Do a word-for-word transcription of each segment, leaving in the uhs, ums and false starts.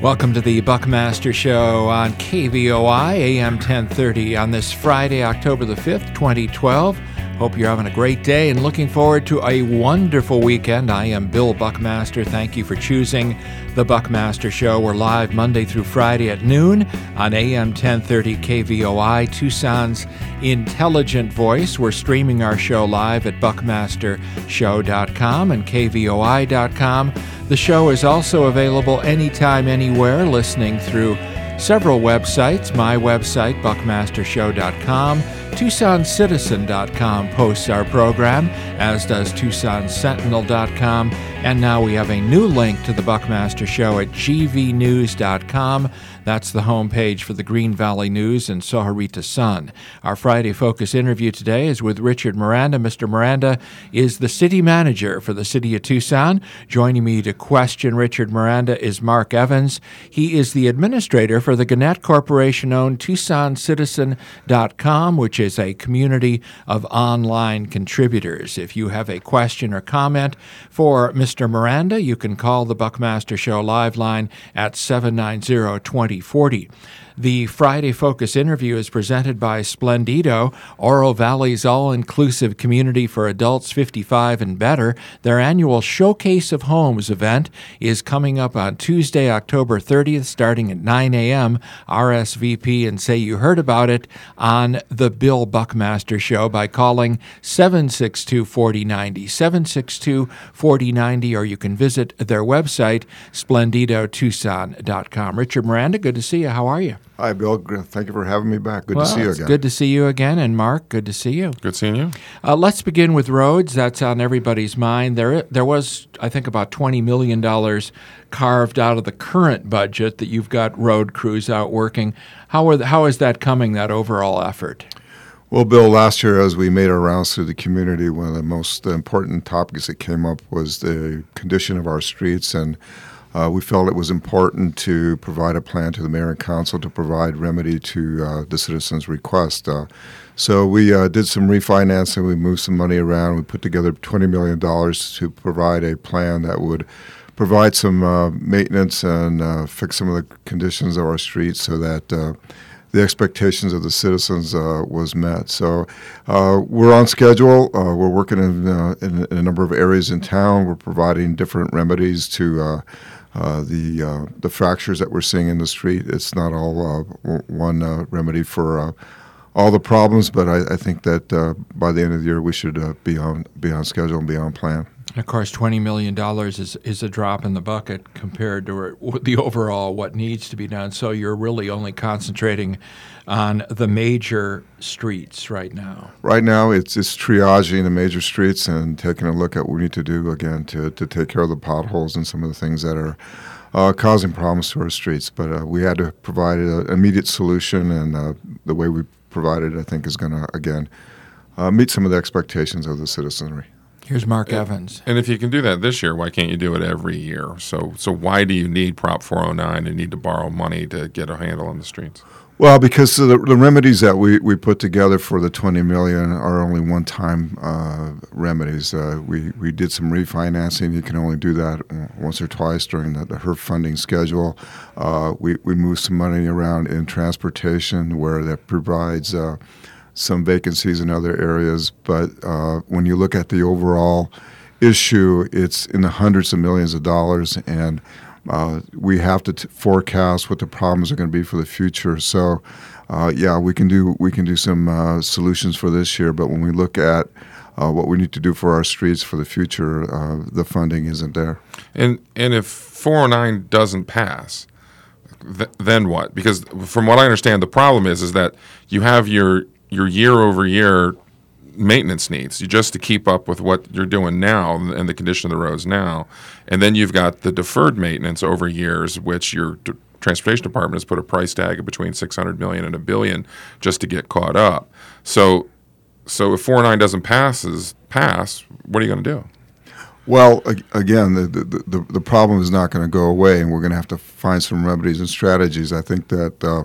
Welcome to the Buckmaster Show on K V O I, A M ten thirty on this Friday, October the fifth, twenty twelve. Hope you're having a great day and looking forward to a wonderful weekend. I am Bill Buckmaster. Thank you for choosing the Buckmaster Show. We're live Monday through Friday at noon on A M ten thirty K V O I, Tucson's intelligent voice. We're streaming our show live at buckmaster show dot com and K V O I dot com. The show is also available anytime, anywhere, listening through several websites. My website, buckmaster show dot com. Tucson Citizen dot com posts our program, as does Tucson Sentinel dot com. And now we have a new link to the Buckmaster Show at G V news dot com. That's the homepage for the Green Valley News and Sohorita Sun. Our Friday Focus interview today is with Richard Miranda. Mister Miranda is the city manager for the city of Tucson. Joining me to question Richard Miranda is Mark Evans. He is the administrator for the Gannett Corporation-owned Tucson Citizen dot com, which is a community of online contributors. If you have a question or comment for Mister Miranda, you can call the Buckmaster Show live line at seven nine zero, two zero four zero. The Friday Focus interview is presented by Splendido, Oro Valley's all-inclusive community for adults fifty-five and better. Their annual Showcase of Homes event is coming up on Tuesday, October thirtieth, starting at nine a.m. R S V P and say you heard about it on the Bill Buckmaster Show by calling seven six two, four zero nine zero, seven six two, four zero nine zero, or you can visit their website, splendido tucson dot com. Richard Miranda, good to see you. How are you? Hi, Bill. Thank you for having me back. Good well, to see you it's again. Good to see you again. And Mark, good to see you. Good seeing you. Uh, let's begin with roads. That's on everybody's mind. There, there was, I think, about twenty million dollars carved out of the current budget that you've got road crews out working. How are the, how is that coming, that overall effort? Well, Bill, last year as we made our rounds through the community, one of the most important topics that came up was the condition of our streets, and Uh, we felt it was important to provide a plan to the mayor and council to provide remedy to uh, the citizens' request. Uh, so we uh, did some refinancing. We moved some money around. We put together twenty million dollars to provide a plan that would provide some uh, maintenance and uh, fix some of the conditions of our streets so that uh, the expectations of the citizens uh, was met. So uh, we're on schedule. Uh, we're working in, uh, in, in a number of areas in town. We're providing different remedies to uh, Uh, the uh, the fractures that we're seeing in the street. It's not all uh, one uh, remedy for uh, all the problems, but I, I think that uh, by the end of the year we should uh, be on be on schedule and be on plan. And of course, twenty million dollars is, is a drop in the bucket compared to the overall what needs to be done. So you're really only concentrating on the major streets right now. Right now, it's it's triaging the major streets and taking a look at what we need to do, again, to, to take care of the potholes and some of the things that are uh, causing problems to our streets. But uh, we had to provide an immediate solution, and uh, the way we provided it, I think, is going to, again, uh, meet some of the expectations of the citizenry. Here's Mark and, Evans. And if you can do that this year, why can't you do it every year? So so why do you need Prop four oh nine and need to borrow money to get a handle on the streets? Well, because the, the remedies that we, we put together for the twenty million dollars are only one-time uh, remedies. Uh, we, we did some refinancing. You can only do that once or twice during the, the H E R F funding schedule. Uh, we, we moved some money around in transportation where that provides uh, some vacancies in other areas. But uh, when you look at the overall issue, it's in the hundreds of millions of dollars, and Uh, we have to t- forecast what the problems are going to be for the future. So, uh, yeah, we can do we can do some uh, solutions for this year. But when we look at uh, what we need to do for our streets for the future, uh, the funding isn't there. And and if four oh nine doesn't pass, th- then what? Because from what I understand, the problem is is that you have your your year over year maintenance needs, you just to keep up with what you're doing now and the condition of the roads now. And then you've got the deferred maintenance over years, which your d- transportation department has put a price tag of between six hundred million dollars and a billion just to get caught up. So so if four oh nine doesn't pass, is, pass, what are you going to do? Well, again, the, the, the, the problem is not going to go away, and we're going to have to find some remedies and strategies. I think that uh,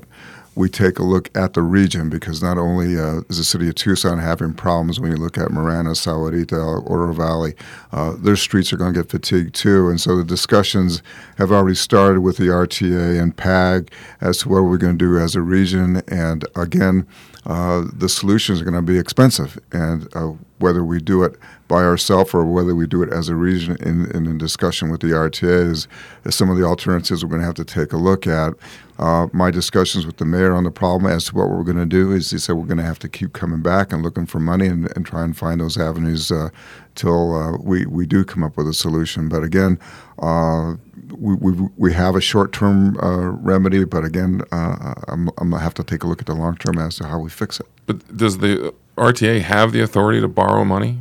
we take a look at the region, because not only uh, is the city of Tucson having problems when you look at Marana, Sahuarita, Oro Valley, uh, their streets are going to get fatigued too. And so the discussions have already started with the R T A and P A G as to what we're going to do as a region. And again, uh, the solutions are going to be expensive. And uh, whether we do it by ourselves or whether we do it as a region in, in a discussion with the R T A is, is some of the alternatives we're going to have to take a look at. Uh, my discussions with the mayor on the problem as to what we're going to do is he said we're going to have to keep coming back and looking for money and, and try and find those avenues uh, till uh, we, we do come up with a solution. But again, uh, we, we we have a short-term uh, remedy, but again, uh, I'm, I'm going to have to take a look at the long-term as to how we fix it. But does the R T A have the authority to borrow money?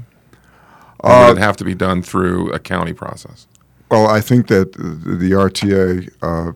Or Uh, would it have to be done through a county process? Well, I think that the, the R T A uh,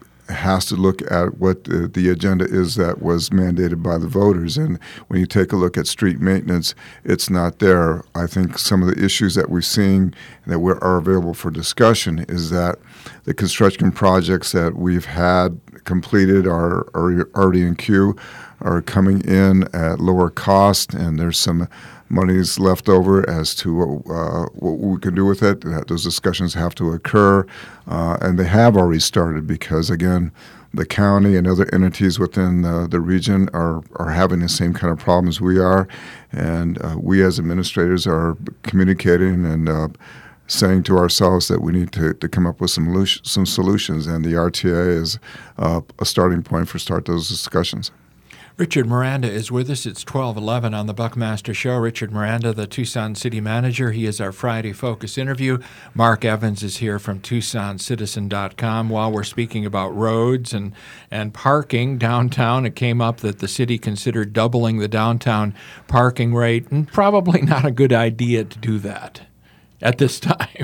has to look at what the, the agenda is that was mandated by the voters. And when you take a look at street maintenance, it's not there. I think some of the issues that we're seeing that were, are available for discussion is that the construction projects that we've had completed are, are already in queue, are coming in at lower cost, and there's some money's left over as to what, uh, what we can do with it. Those discussions have to occur, uh, and they have already started because, again, the county and other entities within uh, the region are, are having the same kind of problems we are, and uh, we as administrators are communicating and uh, saying to ourselves that we need to, to come up with some, some solutions, and the R T A is uh, a starting point for start those discussions. Richard Miranda is with us. It's twelve eleven on the Buckmaster Show. Richard Miranda, the Tucson City Manager. He is our Friday Focus interview. Mark Evans is here from Tucson Citizen dot com. While we're speaking about roads and, and parking downtown, it came up that the city considered doubling the downtown parking rate, and probably not a good idea to do that at this time.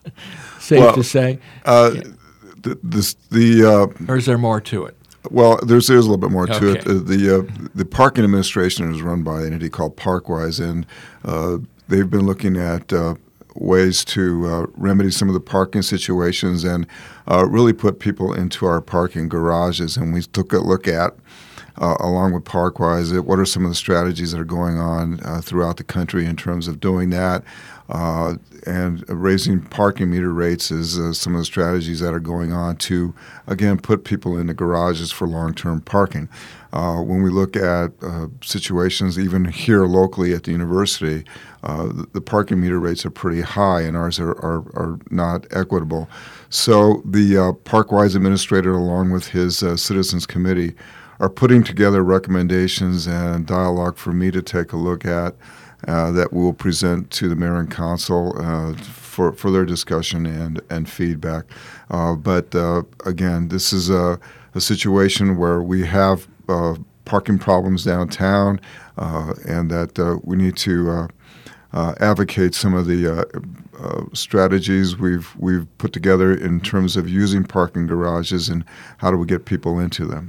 Safe well, to say? Uh, the, this, the, uh, or is there more to it? Well, there's there's a little bit more to Okay. it. Uh, the uh, the parking administration is run by an entity called Parkwise, and uh, they've been looking at uh, ways to uh, remedy some of the parking situations and uh, really put people into our parking garages. And we took a look at, uh, along with Parkwise, it, what are some of the strategies that are going on uh, throughout the country in terms of doing that. Uh, and raising parking meter rates is uh, some of the strategies that are going on to, again, put people in the garages for long-term parking. Uh, when we look at uh, situations, even here locally at the university, uh, the, the parking meter rates are pretty high, and ours are, are, are not equitable. So the uh, Parkwise administrator, along with his uh, Citizens Committee, are putting together recommendations and dialogue for me to take a look at Uh, that we'll present to the mayor and council uh, for for their discussion and and feedback. Uh, but uh, again, this is a, a situation where we have uh, parking problems downtown, uh, and that uh, we need to uh, uh, advocate some of the uh, uh, strategies we've we've put together in terms of using parking garages and how do we get people into them.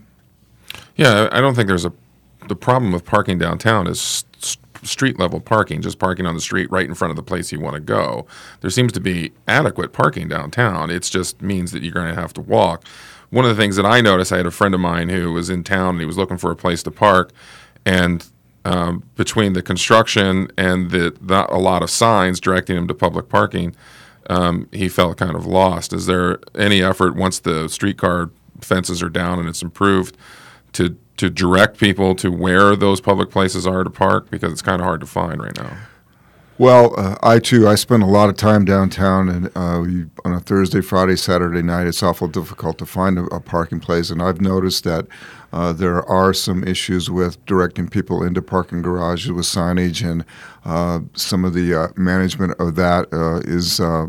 Yeah, I don't think there's a the problem with parking downtown is st- street level parking, just parking on the street right in front of the place you want to go. There seems to be adequate parking downtown. It just means that you're going to have to walk. One of the things that I noticed, I had a friend of mine who was in town and he was looking for a place to park, and um, between the construction and the not a lot of signs directing him to public parking, um, he felt kind of lost. Is there any effort once the streetcar fences are down and it's improved to to direct people to where those public places are to park, because it's kind of hard to find right now? Well, uh, I too, I spend a lot of time downtown, and uh, you, on a Thursday, Friday, Saturday night, it's awful difficult to find a, a parking place, and I've noticed that uh, there are some issues with directing people into parking garages with signage, and uh, some of the uh, management of that uh, is uh,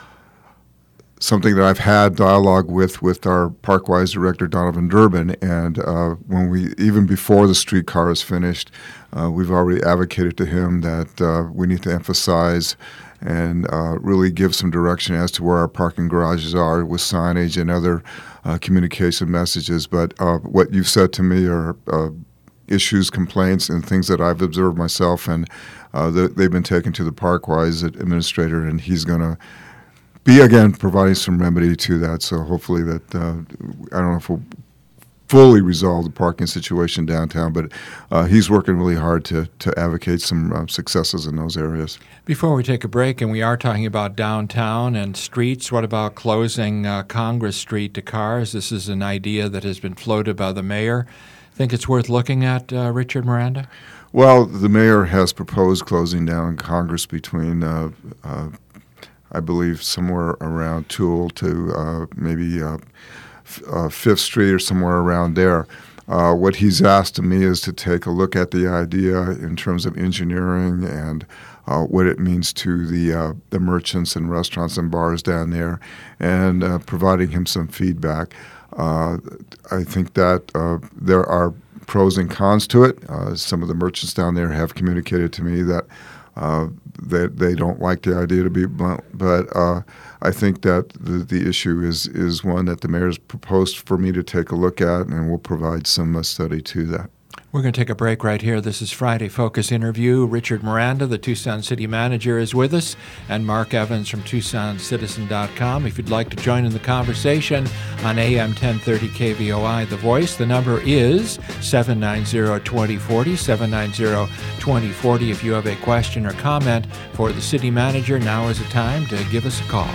something that I've had dialogue with with our Parkwise director, Donovan Durbin, and uh, when we, even before the streetcar is finished, uh, we've already advocated to him that uh, we need to emphasize and uh, really give some direction as to where our parking garages are with signage and other uh, communication messages. But uh, what you've said to me are uh, issues, complaints, and things that I've observed myself, and uh, the, they've been taken to the Parkwise administrator, and he's going to be, again, providing some remedy to that. So hopefully that, uh, I don't know if we'll fully resolve the parking situation downtown, but uh, he's working really hard to, to advocate some uh, successes in those areas. Before we take a break, and we are talking about downtown and streets, what about closing uh, Congress Street to cars? This is an idea that has been floated by the mayor. Think it's worth looking at, uh, Richard Miranda? Well, the mayor has proposed closing down Congress between, uh, uh, I believe, somewhere around Toole to uh, maybe uh, f- uh, Fifth Street or somewhere around there. Uh, what he's asked of me is to take a look at the idea in terms of engineering and uh, what it means to the uh, the merchants and restaurants and bars down there, and uh, providing him some feedback. Uh, I think that uh, there are pros and cons to it. Uh, some of the merchants down there have communicated to me that uh, they, they don't like the idea, to be blunt, but uh, I think that the, the issue is, is one that the mayor's proposed for me to take a look at, and we'll provide some uh, study to that. We're going to take a break right here. This is Friday Focus Interview. Richard Miranda, the Tucson City Manager, is with us, and Mark Evans from Tucson Citizen dot com. If you'd like to join in the conversation on A M ten thirty K V O I, The Voice, the number is seven nine zero, two zero four zero, seven nine zero, two zero four zero. If you have a question or comment for the City Manager, now is the time to give us a call.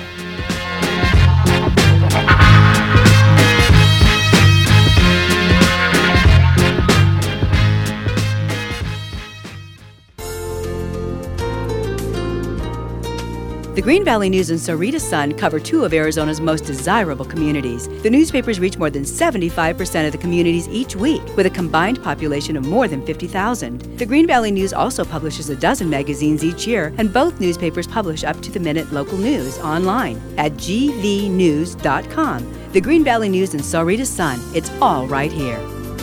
The Green Valley News and Sahuarita Sun cover two of Arizona's most desirable communities. The newspapers reach more than seventy-five percent of the communities each week, with a combined population of more than fifty thousand. The Green Valley News also publishes a dozen magazines each year, and both newspapers publish up-to-the-minute local news online at G V news dot com. The Green Valley News and Sahuarita Sun, it's all right here.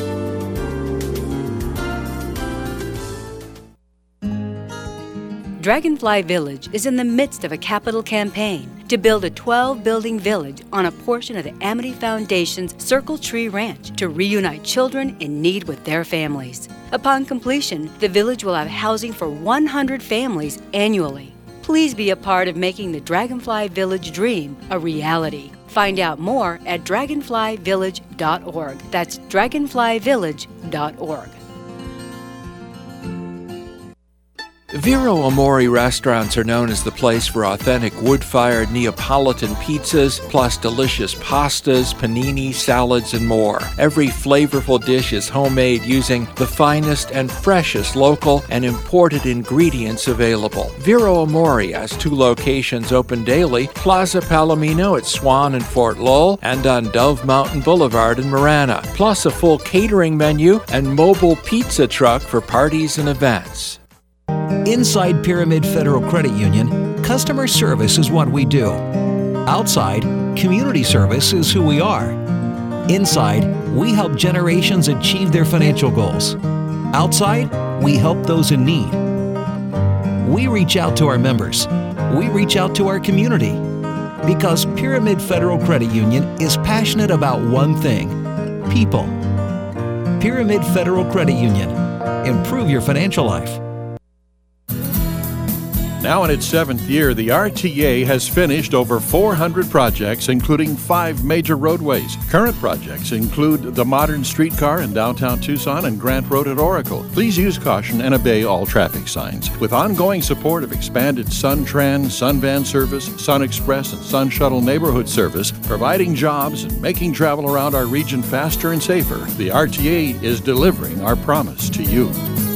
Dragonfly Village is in the midst of a capital campaign to build a twelve-building village on a portion of the Amity Foundation's Circle Tree Ranch to reunite children in need with their families. Upon completion, the village will have housing for one hundred families annually. Please be a part of making the Dragonfly Village dream a reality. Find out more at dragonfly village dot org. That's dragonfly village dot org. Vero Amore restaurants are known as the place for authentic wood-fired Neapolitan pizzas, plus delicious pastas, panini, salads, and more. Every flavorful dish is homemade using the finest and freshest local and imported ingredients available. Vero Amore has two locations open daily, Plaza Palomino at Swan and Fort Lowell, and on Dove Mountain Boulevard in Marana, plus a full catering menu and mobile pizza truck for parties and events. Inside Pyramid Federal Credit Union, customer service is what we do. Outside, community service is who we are. Inside, we help generations achieve their financial goals. Outside, we help those in need. We reach out to our members. We reach out to our community. Because Pyramid Federal Credit Union is passionate about one thing: people. Pyramid Federal Credit Union. Improve your financial life. Now in its seventh year, the R T A has finished over four hundred projects, including five major roadways. Current projects include the modern streetcar in downtown Tucson and Grant Road at Oracle. Please use caution and obey all traffic signs. With ongoing support of expanded SunTran, SunVan service, Sun Express, and Sun Shuttle neighborhood service, providing jobs and making travel around our region faster and safer, the R T A is delivering our promise to you.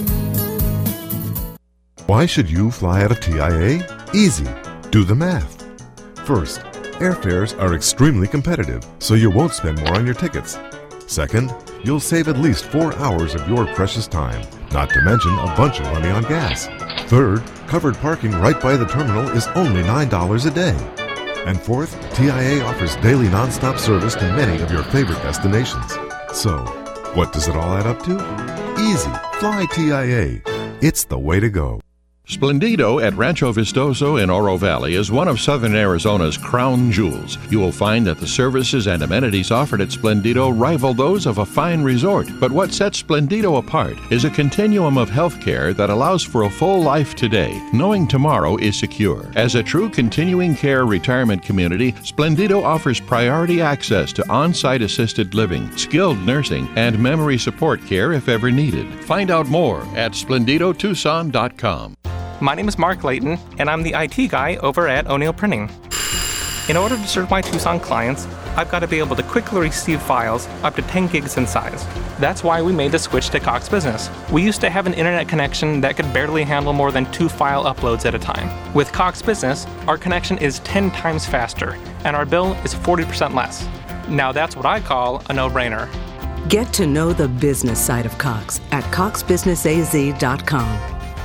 Why should you fly out of T I A? Easy. Do the math. First, airfares are extremely competitive, so you won't spend more on your tickets. Second, you'll save at least four hours of your precious time, not to mention a bunch of money on gas. Third, covered parking right by the terminal is only nine dollars a day. And fourth, T I A offers daily nonstop service to many of your favorite destinations. So, what does it all add up to? Easy. Fly T I A. It's the way to go. Splendido at Rancho Vistoso in Oro Valley is one of Southern Arizona's crown jewels. You will find that the services and amenities offered at Splendido rival those of a fine resort. But what sets Splendido apart is a continuum of health care that allows for a full life today, knowing tomorrow is secure. As a true continuing care retirement community, Splendido offers priority access to on-site assisted living, skilled nursing, and memory support care if ever needed. Find out more at splendido tucson dot com. My name is Mark Layton, and I'm the I T guy over at O'Neill Printing. In order to serve my Tucson clients, I've got to be able to quickly receive files up to ten gigs in size. That's why we made the switch to Cox Business. We used to have an internet connection that could barely handle more than two file uploads at a time. With Cox Business, our connection is ten times faster, and our bill is forty percent less. Now that's what I call a no-brainer. Get to know the business side of Cox at cox business a z dot com.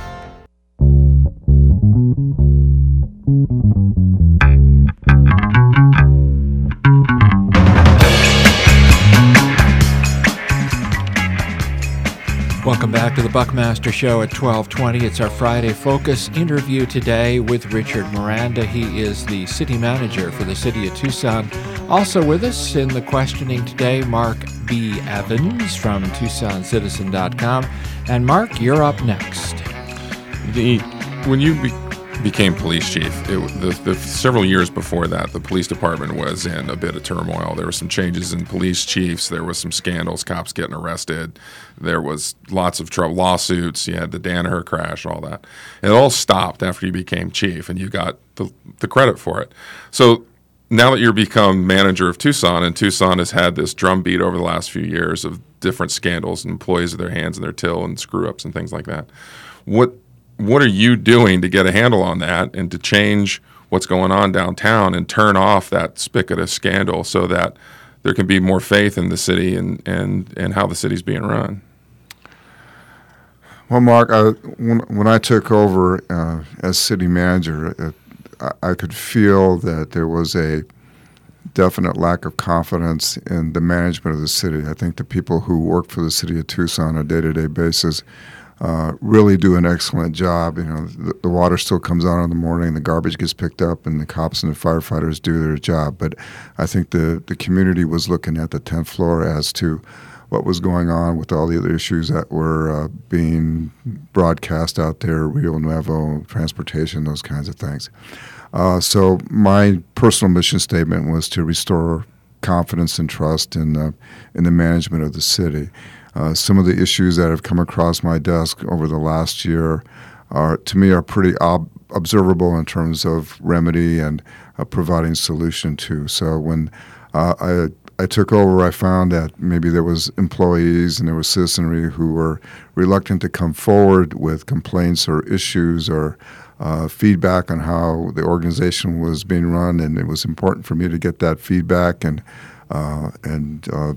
Welcome back to the Buckmaster Show at twelve twenty. It's our Friday Focus interview today with Richard Miranda. He is the city manager for the city of Tucson. Also with us in the questioning today, Mark B. Evans from tucson citizen dot com. And Mark, you're up next. The when you be, became police chief, it, the, the several years before that, the police department was in a bit of turmoil. There were some changes in police chiefs. There was some scandals, cops getting arrested. There was lots of trouble, lawsuits. You had the Danaher crash, all that. It all stopped after you became chief, and you got the, the credit for it. So now that you're become manager of Tucson, and Tucson has had this drumbeat over the last few years of different scandals, and employees of their hands in their till and screw-ups and things like that, what what are you doing to get a handle on that and to change what's going on downtown and turn off that spigot of scandal so that there can be more faith in the city and, and, and how the city's being run? Well, Mark, I, when, when I took over uh, as city manager, it, I, I could feel that there was a definite lack of confidence in the management of the city. I think the people who work for the city of Tucson on a day-to-day basis Uh, really do an excellent job. You know, the, the water still comes on in the morning, the garbage gets picked up, and the cops and the firefighters do their job. But I think the, the community was looking at the tenth floor as to what was going on with all the other issues that were uh, being broadcast out there, Rio Nuevo, transportation, those kinds of things. Uh, so my personal mission statement was to restore confidence and trust in, uh, in the management of the city. Uh, some of the issues that have come across my desk over the last year are, to me, are pretty ob- observable in terms of remedy and uh, providing solution to. So when uh, I I took over, I found that maybe there was employees and there was citizenry who were reluctant to come forward with complaints or issues or uh, feedback on how the organization was being run, and it was important for me to get that feedback and uh, and uh,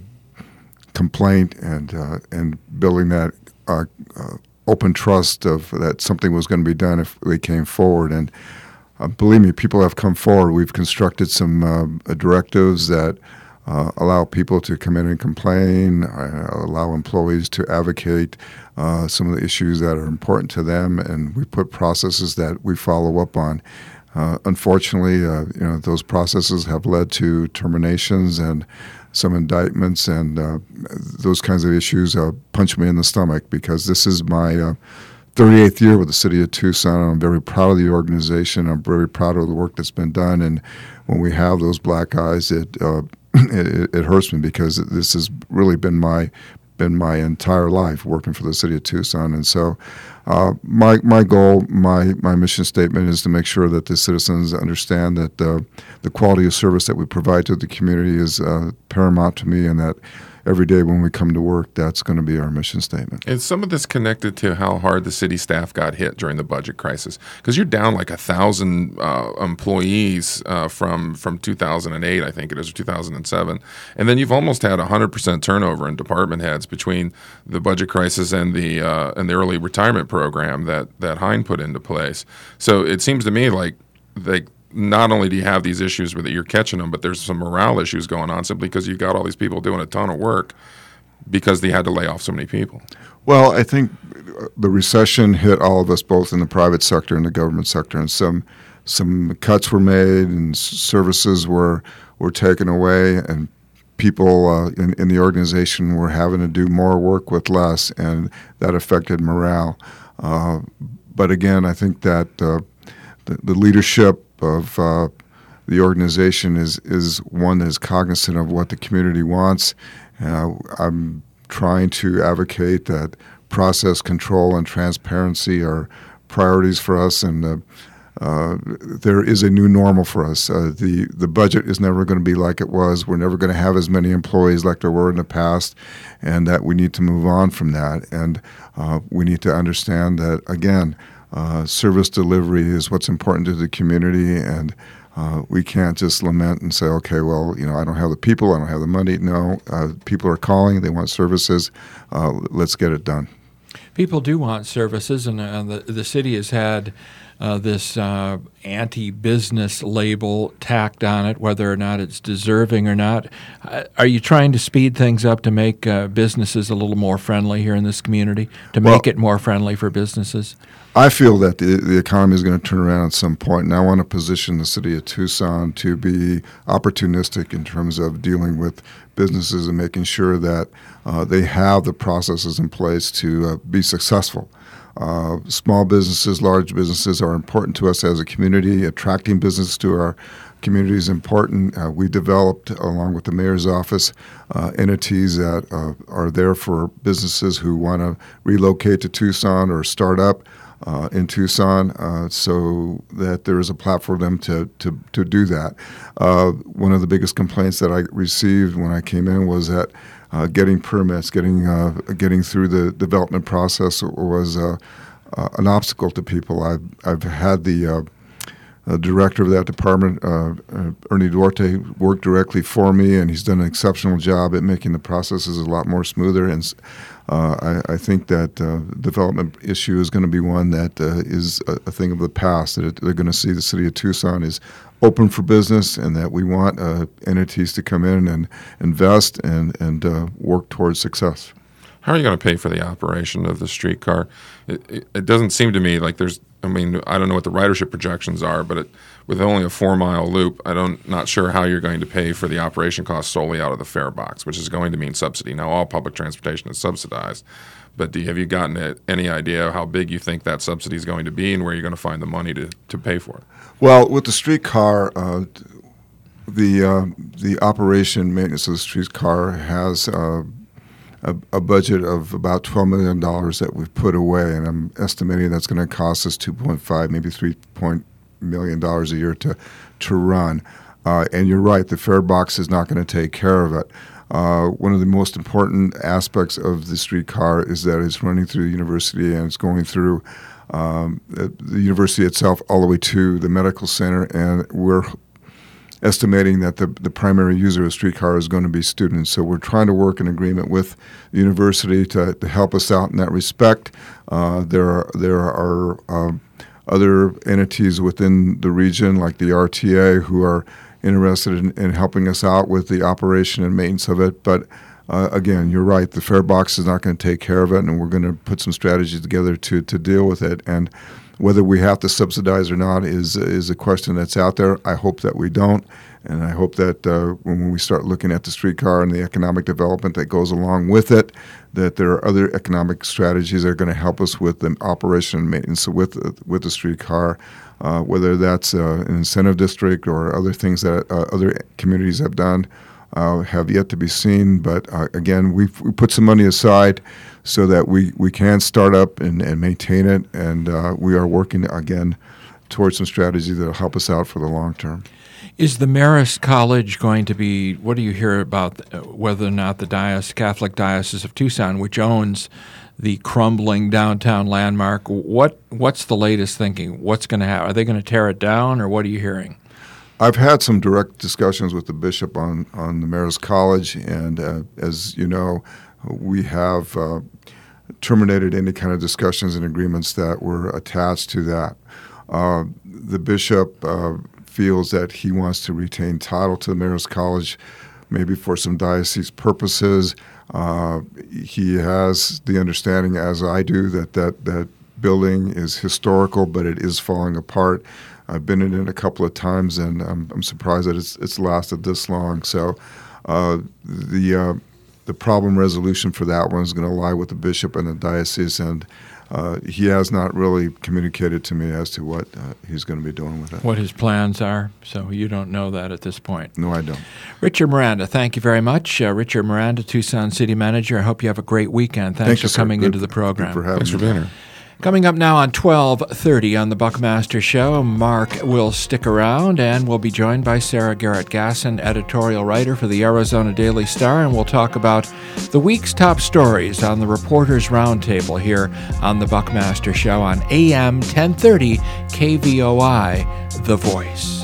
complaint and uh, and building that uh, uh, open trust of that something was going to be done if they came forward. And uh, believe me, people have come forward. We've constructed some uh, directives that uh, allow people to come in and complain, uh, allow employees to advocate uh, some of the issues that are important to them, and we put processes that we follow up on. Uh, unfortunately, uh, you know, those processes have led to terminations and some indictments, and uh, those kinds of issues uh, punch me in the stomach because this is my uh, thirty-eighth year with the city of Tucson. I'm very proud of the organization. I'm very proud of the work that's been done, and when we have those black eyes, it uh, it, it hurts me because this has really been my been my entire life working for the city of Tucson. And so uh, my my goal, my my mission statement is to make sure that the citizens understand that uh, the quality of service that we provide to the community is uh, paramount to me, and that every day when we come to work, that's going to be our mission statement. Is some of this connected to how hard the city staff got hit during the budget crisis? Because you're down like a thousand uh, employees uh, from from two thousand eight, I think it is, or two thousand seven, and then you've almost had one hundred percent turnover in department heads between the budget crisis and the uh, and the early retirement program that that Hein put into place. So it seems to me like they. Not only do you have these issues where you're catching them, but there's some morale issues going on simply because you've got all these people doing a ton of work, because they had to lay off so many people? Well, I think the recession hit all of us, both in the private sector and the government sector, and some some cuts were made, and services were were taken away, and people uh, in, in the organization were having to do more work with less, and that affected morale. Uh, but again, I think that uh, the, the leadership of uh, the organization is is one that is cognizant of what the community wants. Uh, I'm trying to advocate that process control and transparency are priorities for us, and uh, uh, there is a new normal for us. Uh, the the budget is never going to be like it was. We're never going to have as many employees like there were in the past, and that we need to move on from that. And uh, we need to understand that, again, uh, service delivery is what's important to the community, and Uh, we can't just lament and say, okay, well, you know, I don't have the people, I don't have the money. No, uh, people are calling, they want services. Uh, let's get it done. People do want services, and uh, the, the city has had uh, this uh, anti-business label tacked on it, whether or not it's deserving or not. Uh, are you trying to speed things up to make uh, businesses a little more friendly here in this community, to Well, make it more friendly for businesses? I feel that the, the economy is going to turn around at some point, and I want to position the city of Tucson to be opportunistic in terms of dealing with businesses and making sure that uh, they have the processes in place to uh, be successful. Uh, small businesses, large businesses are important to us as a community. Attracting business to our community is important. Uh, we developed, along with the mayor's office, uh, entities that uh, are there for businesses who want to relocate to Tucson or start up Uh, in Tucson, uh, so that there is a platform for them to to, to do that. Uh, one of the biggest complaints that I received when I came in was that uh, getting permits, getting uh, getting through the development process was uh, uh, an obstacle to people. I've I've had the uh, uh, director of that department, uh, uh, Ernie Duarte, work directly for me, and he's done an exceptional job at making the processes a lot more smoother. And Uh, I, I think that uh, development issue is going to be one that uh, is a, a thing of the past, that it, they're going to see the city of Tucson is open for business, and that we want uh, entities to come in and invest and, and uh, work towards success. How are you going to pay for the operation of the streetcar? It, it, it doesn't seem to me like there's, I mean, I don't know what the ridership projections are, but it, with only a four-mile loop, I don't not sure how you're going to pay for the operation costs solely out of the fare box, which is going to mean subsidy. Now, all public transportation is subsidized, but do you, have you gotten a, any idea how big you think that subsidy is going to be and where you're going to find the money to, to pay for it? Well, with the streetcar, uh, the uh, the operation maintenance of the streetcar has uh, a, a budget of about twelve million dollars that we've put away, and I'm estimating that's going to cost us two point five, maybe three million dollars a year to to run. Uh, and you're right, the fare box is not going to take care of it. Uh, one of the most important aspects of the streetcar is that it's running through the university, and it's going through um, the, the university itself all the way to the medical center, and we're estimating that the, the primary user of the streetcar is going to be students. So we're trying to work in agreement with the university to, to help us out in that respect. Uh, there are, there are um, other entities within the region, like the R T A, who are interested in, in helping us out with the operation and maintenance of it. But uh, again, you're right, the fare box is not going to take care of it, and we're going to put some strategies together to, to deal with it. And whether we have to subsidize or not is is a question that's out there. I hope that we don't, and I hope that uh, when we start looking at the streetcar and the economic development that goes along with it, that there are other economic strategies that are going to help us with the operation and maintenance with with the streetcar, uh, whether that's uh, an incentive district or other things that uh, other communities have done. Uh, have yet to be seen, but uh, again, we've we put some money aside so that we, we can start up and, and maintain it, and uh, we are working again towards some strategies that will help us out for the long term. Is the Marist College going to be, what do you hear about uh, whether or not the Diocese, Catholic Diocese of Tucson, which owns the crumbling downtown landmark, what what's the latest thinking? What's going to happen? Are they going to tear it down, or what are you hearing? I've had some direct discussions with the bishop on, on the Marist College, and uh, as you know, we have uh, terminated any kind of discussions and agreements that were attached to that. Uh, the bishop uh, feels that he wants to retain title to the Marist College, maybe for some diocese purposes. Uh, he has the understanding, as I do, that that, that building is historical, but it is falling apart. I've been in it a couple of times, and I'm, I'm surprised that it's it's lasted this long. So uh, the uh, the problem resolution for that one is going to lie with the bishop and the diocese, and uh, he has not really communicated to me as to what uh, he's going to be doing with it. What his plans are, so you don't know that at this point. No, I don't. Richard Miranda, thank you very much. Uh, Richard Miranda, Tucson City Manager. I hope you have a great weekend. Thanks Thank for you, coming sir. into Good, the program. Good for having Thanks for me. being here. Coming up now on twelve thirty on the Buckmaster Show, Mark will stick around, and we'll be joined by Sarah Garrett-Gasson, editorial writer for the Arizona Daily Star, and we'll talk about the week's top stories on the Reporters Roundtable here on the Buckmaster Show on A M ten thirty K V O I, The Voice.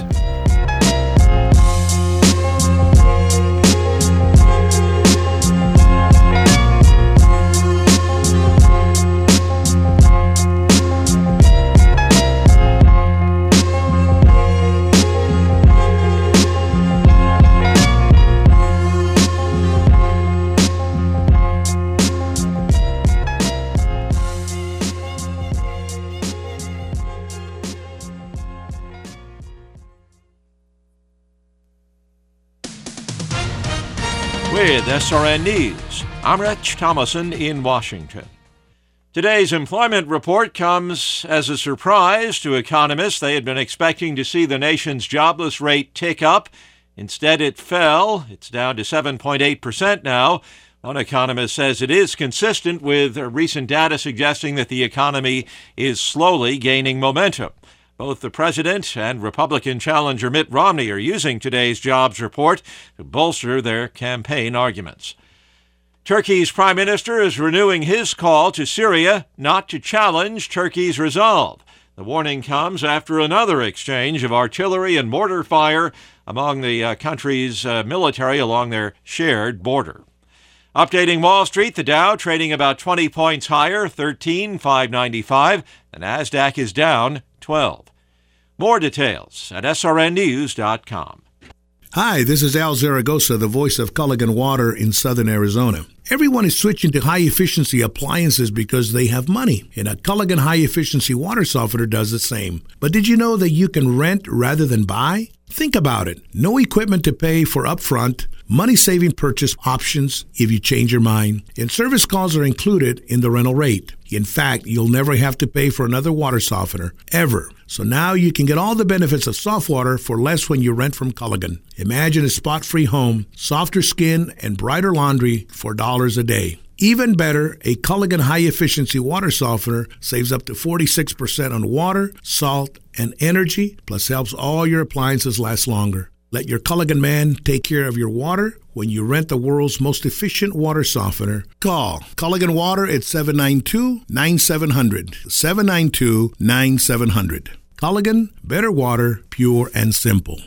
With S R N News, I'm Rich Thomason in Washington. Today's employment report comes as a surprise to economists. They had been expecting to see the nation's jobless rate tick up. Instead, it fell. It's down to seven point eight percent now. One economist says it is consistent with recent data suggesting that the economy is slowly gaining momentum. Both the president and Republican challenger Mitt Romney are using today's jobs report to bolster their campaign arguments. Turkey's prime minister is renewing his call to Syria not to challenge Turkey's resolve. The warning comes after another exchange of artillery and mortar fire among the uh, country's uh, military along their shared border. Updating Wall Street, the Dow trading about twenty points higher, thirteen thousand five hundred ninety-five. The Nasdaq is down twelve. More details at S R N news dot com. Hi, this is Al Zaragoza, the voice of Culligan Water in southern Arizona. Everyone is switching to high-efficiency appliances because they have money, and a Culligan high-efficiency water softener does the same. But did you know that you can rent rather than buy? Think about it. No equipment to pay for upfront, money-saving purchase options if you change your mind, and service calls are included in the rental rate. In fact, you'll never have to pay for another water softener, ever. So now you can get all the benefits of soft water for less when you rent from Culligan. Imagine a spot-free home, softer skin, and brighter laundry for dollars a day. Even better, a Culligan high-efficiency water softener saves up to forty-six percent on water, salt, and energy, plus helps all your appliances last longer. Let your Culligan man take care of your water when you rent the world's most efficient water softener. Call Culligan Water at seven nine two, nine seven zero zero, seven nine two, nine seven zero zero. Culligan, better water, pure and simple.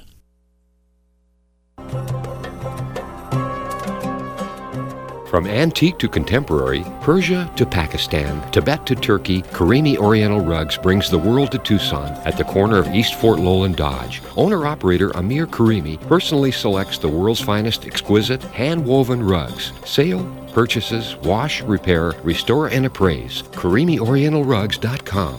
From antique to contemporary, Persia to Pakistan, Tibet to Turkey, Karimi Oriental Rugs brings the world to Tucson at the corner of East Fort Lowell and Dodge. Owner-operator Amir Karimi personally selects the world's finest exquisite, hand-woven rugs. Sale, purchases, wash, repair, restore, and appraise. Karimi Oriental Rugs dot com.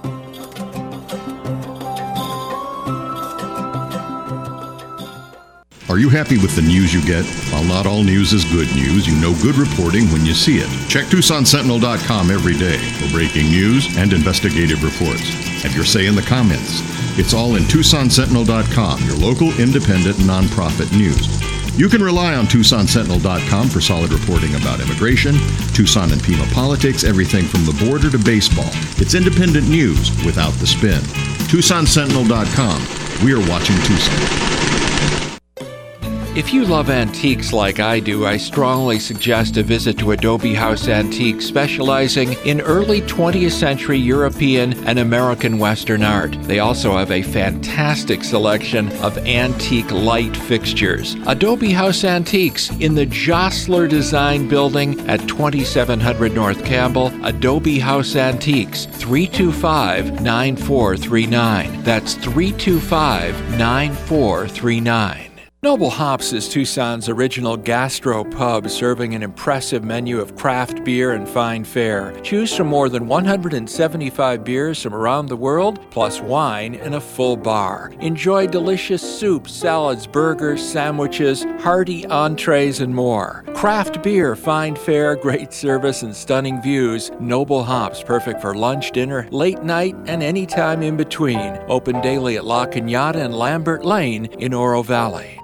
Are you happy with the news you get? While not all news is good news, you know good reporting when you see it. Check Tucson Sentinel dot com every day for breaking news and investigative reports. Have your say in the comments. It's all in Tucson Sentinel dot com, your local independent nonprofit news. You can rely on Tucson Sentinel dot com for solid reporting about immigration, Tucson and Pima politics, everything from the border to baseball. It's independent news without the spin. Tucson Sentinel dot com. We are watching Tucson. If you love antiques like I do, I strongly suggest a visit to Adobe House Antiques, specializing in early twentieth century European and American Western art. They also have a fantastic selection of antique light fixtures. Adobe House Antiques in the Jostler Design Building at twenty-seven hundred North Campbell. Adobe House Antiques, three two five, nine four three nine. That's three two five, nine four three nine. Noble Hops is Tucson's original gastro pub, serving an impressive menu of craft beer and fine fare. Choose from more than one hundred seventy-five beers from around the world, plus wine and a full bar. Enjoy delicious soups, salads, burgers, sandwiches, hearty entrees, and more. Craft beer, fine fare, great service, and stunning views. Noble Hops, perfect for lunch, dinner, late night, and any time in between. Open daily at La Cañada and Lambert Lane in Oro Valley.